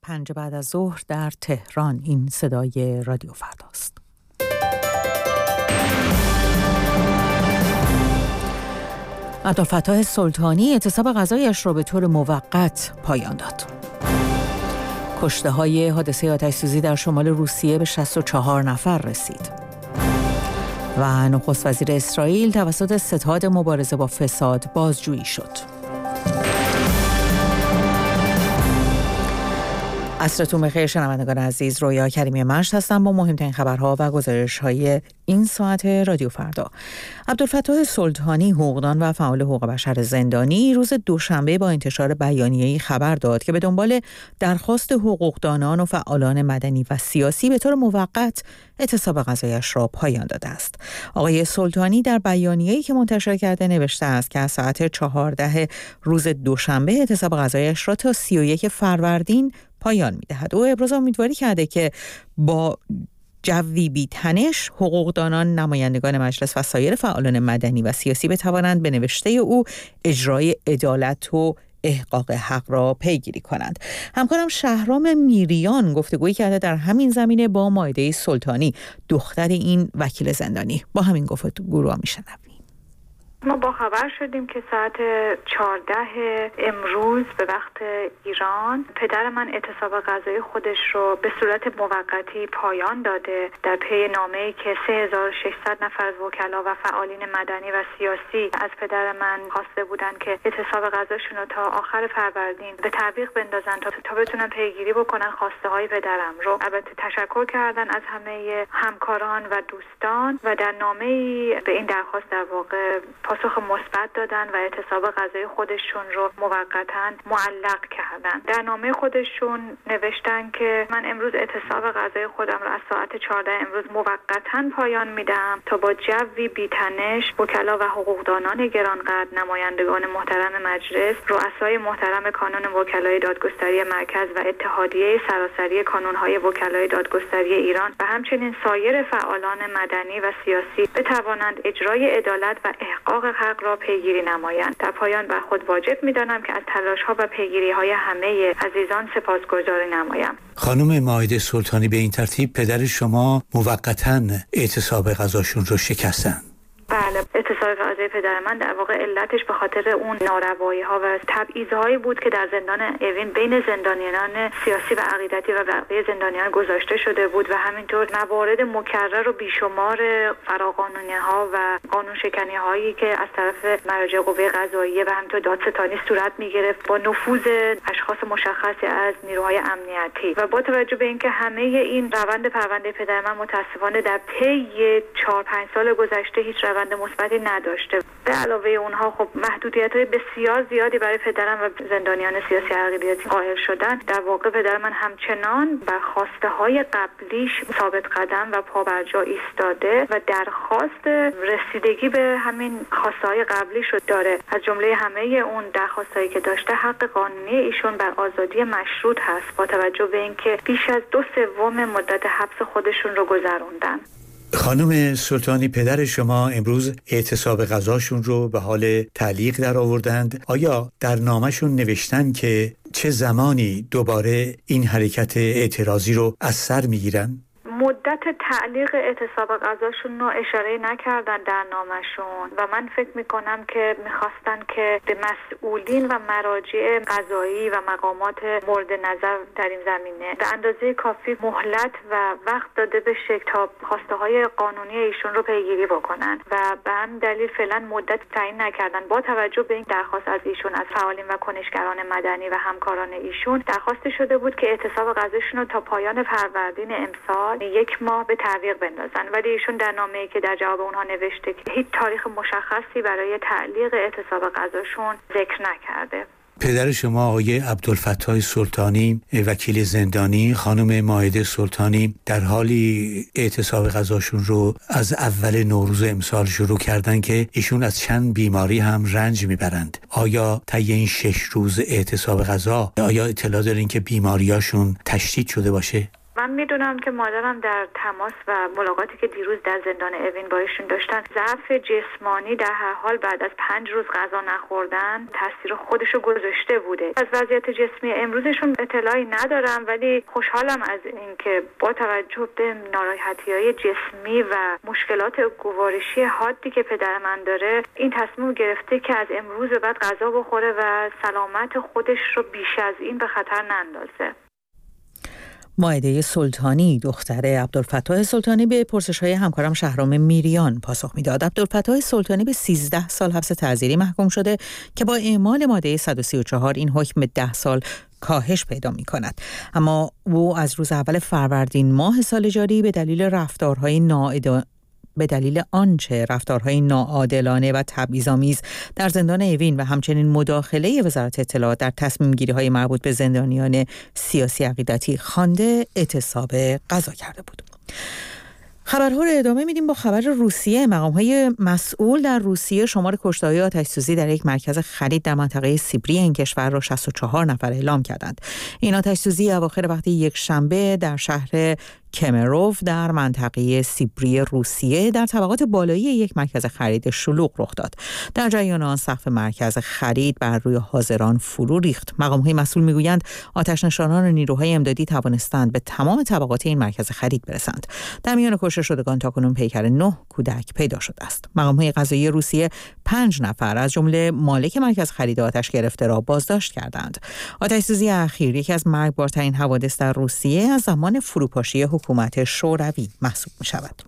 5 بعد از ظهر در تهران. این صدای رادیو فرداست. عبدالفتاح سلطانی اعتصاب غذایش را به طور موقت پایان داد. کشته‌های حادثه آتش‌سوزی در شمال روسیه به 64 نفر رسید. و نخست وزیر اسرائیل توسط ستاد مبارزه با فساد بازجویی شد. عصرتون بخیر شنوندگان عزیز، رویا کریمی مشت هستم با مهمترین خبرها و گزارش‌های این ساعت رادیو فردا. عبدالفتاح سلطانی، حقوقدان و فعال حقوق بشر زندانی، روز دوشنبه با انتشار بیانیه‌ای خبر داد که به دنبال درخواست حقوقدانان و فعالان مدنی و سیاسی به طور موقت اعتصاب غذایش را پایان داده است. آقای سلطانی در بیانیه‌ای که منتشر کرده نوشته است که از ساعت 14 روز دوشنبه اعتصاب غذایش را تا 31 فروردین پایان می‌دهد. او ابراز امیدواری کرده که با جوی بی تنش حقوقدانان، نمایندگان مجلس و سایر فعالان مدنی و سیاسی بتوانند به نوشته او اجرای عدالت و احقاق حق را پیگیری کنند. همکارم شهرام میریان گفتگویی کرده در همین زمینه با مائده سلطانی، دختر این وکیل زندانی. با همین گفتگو را میشنویم. ما با خبر شدیم که ساعت 14 امروز به وقت ایران پدر من اعتصاب غذایی خودش رو به صورت موقتی پایان داده در پی نامه‌ای که 3600 نفر از وکلا و فعالین مدنی و سیاسی از پدر من خواسته بودند که اعتصاب غذاشون رو تا آخر فروردین به تعویق بندازن تا بتونن پیگیری بکنن خواسته های پدرم رو. البته تشکر کردن از همه همکاران و دوستان و در نامه‌ای به این درخواست در واقع پاسخ مثبت دادن و اعتصاب غذایی خودشون رو موقتاً معلق کردن. در نامه خودشون نوشتن که من امروز اعتصاب غذایی خودم رو از ساعت 14 امروز موقتاً پایان میدم تا با جوی بی‌تنش وکلا و حقوقدانان گرانقدر، نمایندگان محترم مجلس، رؤسای محترم کانون وکلای دادگستری مرکز و اتحادیه سراسری کانون‌های وکلای دادگستری ایران و همچنین سایر فعالان مدنی و سیاسی بتوانند اجرای عدالت و احقاق حق را پیگیری نمایند. در پایان بر خود واجب می‌دانم که از تلاش‌ها و پیگیری‌های همه عزیزان سپاسگزاری نمایم. خانم مائده سلطانی، به این ترتیب پدر شما موقتاً اعتصاب غذاشون رو شکستن. بله، اعتصاب غذای پدر من در واقع علتش به خاطر اون ناروایی‌ها و تبعیض‌هایی بود که در زندان اوین بین زندانیان سیاسی و عقیدتی و بقیه زندانیان گذاشته شده بود و همینطور موارد مکرر و بیشمار فراقانونی‌ها و قانون شکنی‌هایی که از طرف مراجع قوه قضاییه و همینطور دادستانی صورت می‌گرفت با نفوذ اشخاص مشخصی از نیروهای امنیتی. و با توجه به اینکه همه این روند پرونده پدر من متأسفانه در طی 4-5 سال گذشته هیچ روند مثبتی نداشته، به علاوه اونها خب محدودیت‌های بسیار زیادی برای پدرم و زندانیان سیاسی عقیدتی قائل شدن، در واقع پدر من همچنان بر خواسته‌های قبلیش ثابت قدم و پابرجا ایستاده و درخواست رسیدگی به همین خواسته‌های قبلیش رو داره. از جمله همه اون درخواستایی که داشته حق قانونی ایشون بر آزادی مشروط هست، با توجه به اینکه بیش از 2/3 مدت حبس خودشون رو گذروندن. خانم سلطانی، پدر شما امروز اعتصاب غذاشون رو به حال تعلیق در آوردند. آیا در نامشون نوشتن که چه زمانی دوباره این حرکت اعتراضی رو از سر میگیرن؟ مدت تعلیق اعتصاب غذاشون رو اشاره نکردن در نامشون و من فکر میکنم که میخواستن که به مسئولین و مراجع قضایی و مقامات مورد نظر در این زمینه به اندازه کافی مهلت و وقت داده بشه تا خواسته های قانونی ایشون رو پیگیری بکنن و به همین دلیل فعلا مدت تعیین نکردن. با توجه به این درخواست از ایشون، از فعالین و کنشگران مدنی و همکاران ایشون درخواست شده بود که اعتصاب غذاشون رو تا پایان فروردین امسال 1 ماه به تعویق بندازن، ولی ایشون در نامه‌ای که در جواب اونها نوشته که هیچ تاریخ مشخصی برای تعلیق اعتصاب غذاشون ذکر نکرده. پدر شما آقای عبدالفتاح سلطانی، وکیل زندانی، خانم مائده سلطانی، در حالی اعتصاب غذاشون رو از اول نوروز امسال شروع کردن که ایشون از چند بیماری هم رنج میبرند. آیا طی این 6 روز اعتصاب غذا آیا اطلاع دارین که بیماریاشون تشدید شده باشه؟ من میدونم که مادرم در تماس و ملاقاتی که دیروز در زندان اوین با ایشون داشتن، ضعف جسمانی در هر حال بعد از 5 روز غذا نخوردن تاثیر خودشو گذاشته بوده. از وضعیت جسمی امروزشون اطلاعی ندارم، ولی خوشحالم از اینکه با توجه به ناراحتی‌های جسمی و مشکلات گوارشی حادی که پدر من داره این تصمیم گرفته که از امروز به بعد غذا بخوره و سلامت خودش رو بیش از این به خطر نندازه. مائده سلطانی دختر عبدالفتاح سلطانی به پرسش‌های همکارم شهرام میریان پاسخ میداد. عبدالفتاح سلطانی به 13 سال حبس تعزیری محکوم شده که با اعمال ماده 134 این حکم 10 سال کاهش پیدا می کند. اما او از روز اول فروردین ماه سال جاری به دلیل رفتارهای ناعادلانه و تبعیض‌آمیز در زندان اوین و همچنین مداخله وزارت اطلاعات در تصمیم گیری های مربوط به زندانیان سیاسی عقیدتی خوانده اعتصاب قضا کرده بود. خبرها رو ادامه میدیم با خبر روسیه. مقام‌های مسئول در روسیه شمار کشته‌های آتش‌سوزی در یک مرکز خرید در منطقه سیبری این کشور را 64 نفر اعلام کردند. این آتش‌سوزی اواخر وقت یک شنبه در شهر کمروف در منطقه سیبری روسیه در طبقات بالایی یک مرکز خرید شلوغ رخ داد. در جریان آن سقف مرکز خرید بر روی حاضران فرو ریخت. مقام‌های مسئول میگویند آتش‌نشانان و نیروهای امدادی توانستند به تمام طبقات این مرکز خرید برسند. در میان کشته شدگان تاکنون پیکر 9 کودک پیدا شده است. مقام‌های قضایی روسیه 5 نفر از جمله مالک مرکز خرید آتش گرفته را بازداشت کردند. آتش‌سوزی اخیر یکی از مرگبارترین حوادث در روسیه از زمان فروپاشی حکومت شوروی محسوب می شود.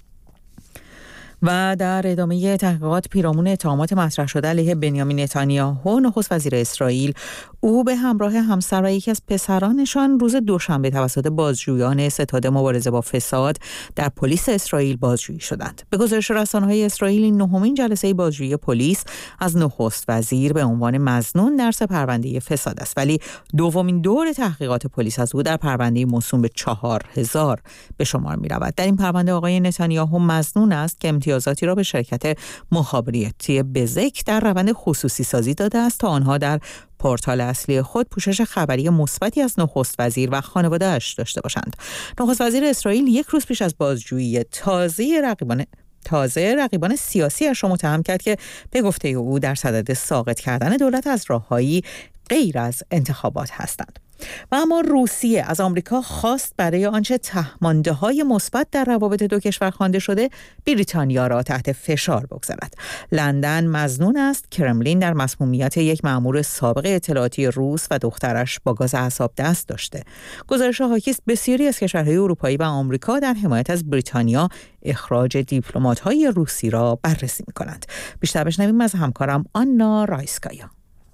و در ادامه تحقیقات پیرامون اتهامات مطرح شده علیه بنیامین نتانیاهو نخست وزیر اسرائیل، او به همراه همسر و یکی از پسرانشان روز دوشنبه توسط بازجویان ستاد مبارزه با فساد در پلیس اسرائیل بازجویی شدند. به گزارش رسانه‌های اسرائیل این نهمین جلسه بازجویی پلیس از نخست وزیر به عنوان مظنون در سه پرونده فساد است، ولی دومین دور تحقیقات پلیس از او در پرونده موسوم به 4000 به شمار می‌رود. در این پرونده آقای نتانیاهو مظنون است که امتیازاتی را به شرکت مخابراتی بزک در روند خصوصی سازی داده است تا آنها در پورتال اصلی خود پوشش خبری مثبتی از نخست وزیر و خانواده‌اش داشته باشند. نخست وزیر اسرائیل یک روز پیش از بازجویی تازه رقیبان سیاسی‌اش را متهم کرد که به گفته او در صدد ساقط کردن دولت از راه‌هایی غیر از انتخابات هستند. و اما روسیه از آمریکا خواست برای آنچه تهمانده‌های مثبت در روابط دو کشور خوانده شده بریتانیا را تحت فشار بگذارد. لندن مظنون است کرملین در مسمومیت یک مأمور سابق اطلاعاتی روس و دخترش با گاز اعصاب دست داشته. گزارش حاکی است بسیاری از کشورهای اروپایی و آمریکا در حمایت از بریتانیا اخراج دیپلمات‌های روسی را بررسی می‌کنند. بیشتر بشنویم از همکارم آنا رایسکایا.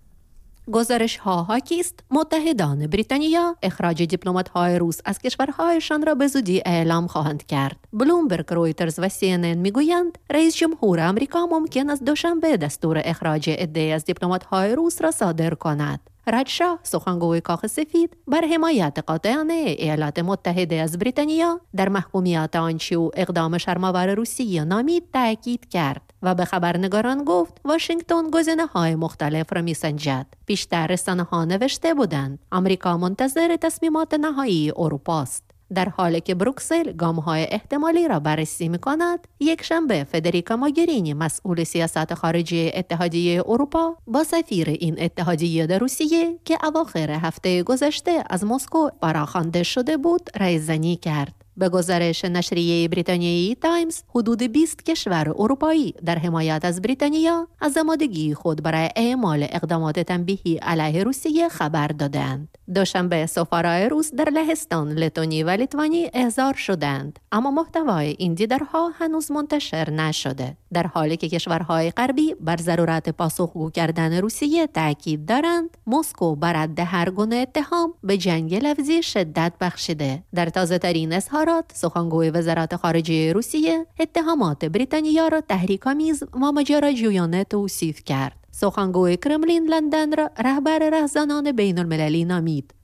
گزارش ها حاکی است متحدان بریتانیا اخراج دیپلمات‌های روس از کشورهایشان را به زودی اعلام خواهند کرد. بلومبرگ، رویترز و CNN میگویند رئیس جمهور آمریکا ممکن است دوشنبه دستور اخراج عده‌ای از دیپلمات‌های روس را صادر کند. ردشاه، سخنگوی کاخ سفید، بر حمایت قاطعانه ایالات متحده از بریتانیا در محکومیت آنچه او اقدام شرم‌آور روسیه نامید تأکید کرد و به خبرنگاران گفت واشنگتن گزینه‌های مختلف را می‌سنجد. پیشتر رسانه‌ها نوشته بودند آمریکا منتظر تصمیمات نهایی اروپا است. در حالی که بروکسل گام‌های احتمالی را بررسی می‌کند، یک شنبه فدریکا موگرینی مسئول سیاست خارجی اتحادیه اروپا با سفیر این اتحادیه در روسیه که اواخر هفته گذشته از مسکو فراخوانده شده بود، رایزنی کرد. به گزارش نشریه بریتانیایی تایمز، حدود 20 کشور اروپایی در حمایت از بریتانیا از آمادگی خود برای اعمال اقدامات تنبیهی علیه روسیه خبر دادند. دوشنبه سفرای روس در لهستان، لتونی و لیتوانی احضار شدند، اما محتوای این دیدارها هنوز منتشر نشده. در حالی که کشورهای غربی بر ضرورت پاسخگو کردن روسیه تاکید دارند، مسکو بر رد هر گونه اتهام به جنگ لفظی شدت بخشیده. در تازه‌ترین اظهارات، سخنگوی وزارت خارجه روسیه اتهامات بریتانیا را تحریک‌آمیز و ماجراجویانه توصیف کرد. سخنگوی کرملین لندن را رهبر رهزنان بین المللی نامید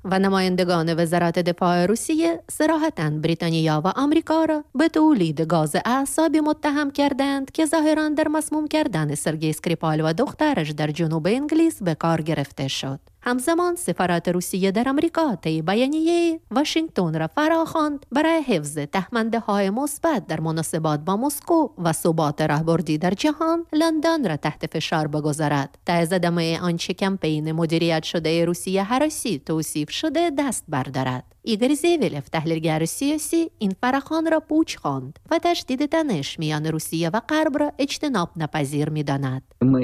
و نمایندگان وزارت دفاع روسیه صراحتاً بریتانیا و آمریکا را به تولید گاز اعصابی متهم کردند که ظاهراً در مسموم کردن سرگئی اسکریپال و دخترش در جنوب انگلیس به کار گرفته شد. همزمان سفارت روسیه در آمریکا طی بیانیه واشنگتن را فراخواند برای حفظ تهمانده‌های مثبت در مناسبات با مسکو و ثبات راهبردی در جهان لندن را تحت فشار بگذارد تا از ادامه آنچه کمپین مدیریت شده روسیه هراسی توصیف شده دست بردارد. ایگور زیویلف تحلیلگر سیاسی این فراخوان را پوچ خواند و تشدید تنش میان روسیه و غرب را اجتناب ناپذیر می‌داند.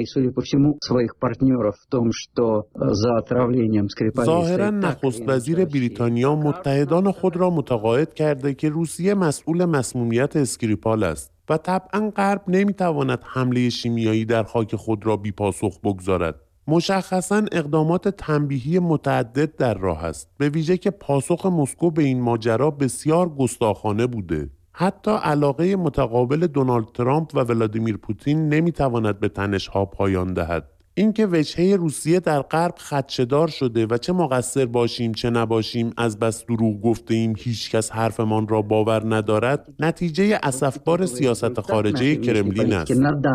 ظاهراً نخست وزیر بریتانیا متحدان خود را متقاعد کرده که روسیه مسئول مسمومیت اسکریپال است و طبعاً غرب نمی‌تواند حمله شیمیایی در خاک خود را بی‌پاسخ بگذارد. مشخصاً اقدامات تنبیهی متعدد در راه است، به ویژه که پاسخ مسکو به این ماجرا بسیار گستاخانه بوده. حتی علاقه متقابل دونالد ترامپ و ولادیمیر پوتین نمیتواند به تنش‌ها پایان دهد. اینکه وجهه روسیه در غرب خدشه‌دار شده و چه مقصر باشیم چه نباشیم از بس دروغ گفته ایم هیچ کس حرفمان را باور ندارد، نتیجه اسفبار سیاست خارجه کرملین است.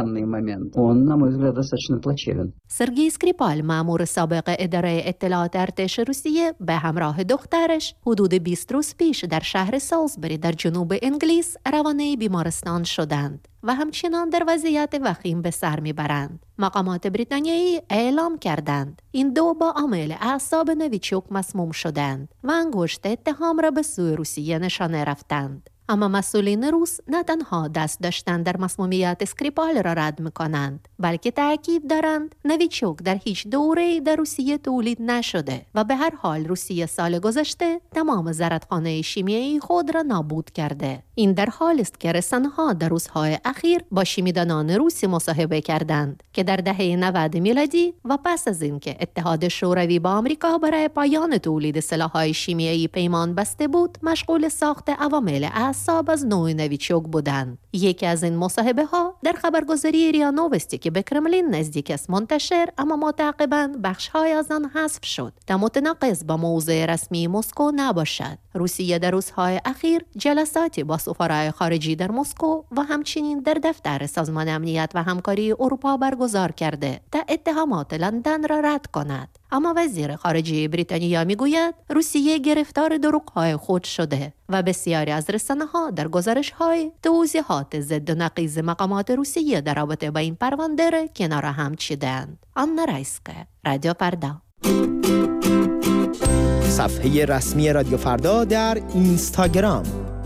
سرگئی اسکریپال مأمور سابق اداره اطلاعات ارتش روسیه به همراه دخترش حدود 20 روز پیش در شهر سالزبری در جنوب انگلیس روانه بیمارستان شدند و همچنان در وضعیت وخیم به سر میبرند. مقامات بریتانیایی اعلام کردند این دو با عامل اعصاب نویچوک مسموم شدند و انگشت اتهام را به سوی روسیه نشانه رفتند. اما مسئولین روس نه تنها دست داشتن در مسمومیت اسکریپال را رد می‌کنند، بلکه تأکید دارند نویچوک در هیچ دوره‌ای در روسیه تولید نشده و به هر حال روسیه سال گذشته تمام زرادخانه شیمیایی خود را نابود کرده. این در حالی است که رسانه‌ها در روزهای اخیر با شیمیدانان روسی مصاحبه کردند که در دهه 90 میلادی و پس از اینکه اتحاد شوروی با آمریکا برای پایان تولید سلاح‌های شیمیایی پیمان بسته بود، مشغول ساخت عوامل اعصاب از نوع نویچوک بودند. یکی از این مصاحبه‌ها در خبرگزاری ریا نووستی که به کرملین نزدیک است منتشر، اما متعاقباً بخش‌های از آن حذف شد تا متناقض با موضع رسمی مسکو نباشد. روسیه در روزهای اخیر جلساتی با سفرای خارجی در مسکو و همچنین در دفتر سازمان امنیت و همکاری اروپا برگزار کرده تا اتهامات لندن را رد کند. اما وزیر خارجه بریتانیا میگوید روسیه گرفتار دروغ‌های خود شده و بسیاری از رسانه‌ها در گزارش‌های توضیحات ضد و نقیض مقامات روسیه در رابطه با این پرونده را کنار هم چیدند. آنا رایسکه، رادیو فردا. صفحه رسمی رادیو فردا در اینستاگرام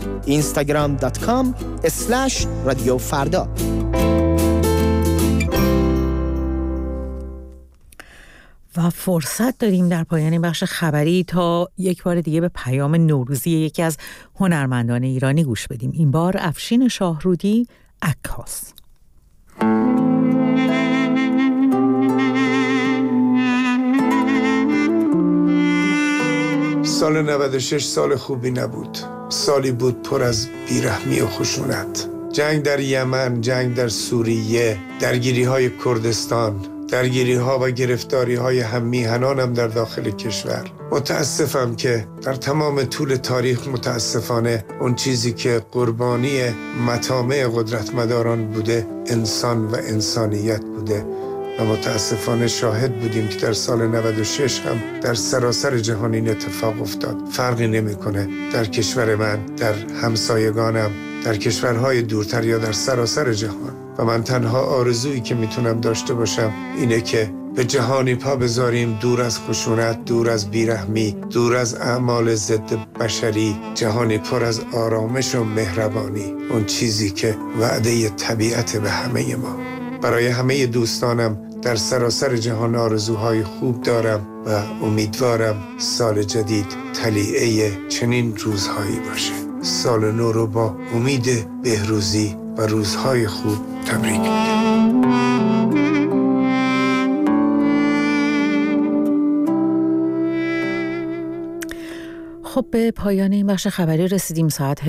instagram.com/رادیو فردا. و فرصت داریم در پایان این بخش خبری تا یک بار دیگه به پیام نوروزی یکی از هنرمندان ایرانی گوش بدیم. این بار افشین شاهرودی، عکاس. سال 96 سال خوبی نبود. سالی بود پر از بیرحمی و خشونت. جنگ در یمن، جنگ در سوریه، درگیری‌های کردستان، درگیری‌ها و گرفتاری‌های هم میهنانم در داخل کشور. متاسفم که در تمام طول تاریخ متاسفانه اون چیزی که قربانی مطامع قدرتمداران بوده انسان و انسانیت بوده و متاسفانه شاهد بودیم که در سال 96 هم در سراسر جهان این اتفاق افتاد. فرقی نمی‌کنه در کشور من، در همسایگانم، در کشورهای دورتر یا در سراسر جهان. و من تنها آرزویی که میتونم داشته باشم اینه که به جهانی پا بذاریم دور از خشونت، دور از بیرحمی، دور از اعمال ضد بشری، جهانی پر از آرامش و مهربانی، اون چیزی که وعده طبیعت به همه ما. برای همه دوستانم در سراسر جهان آرزوهای خوب دارم و امیدوارم سال جدید تلیعه چنین روزهایی باشه. سال نو رو با امید بهروزی و روزهای خوب تبریک میگم. خب به پایان این بخش خبری رسیدیم. ساعت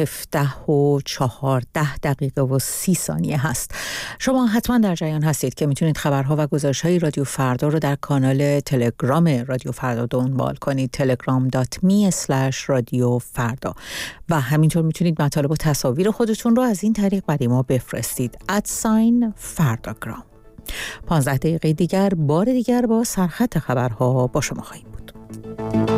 17:14 هست. شما حتما در جریان هستید که میتونید خبرها و گزارش‌های رادیو فردا رو در کانال تلگرام رادیو فردا دنبال کنید، telegram.me/رادیوفردا، و همینطور میتونید مطالب و تصاویر خودتون رو از این طریق برای ما بفرستید @فرداگرام. 15 دقیقه دیگر بار دیگر با سرخط خبرها با شما خواهیم بود.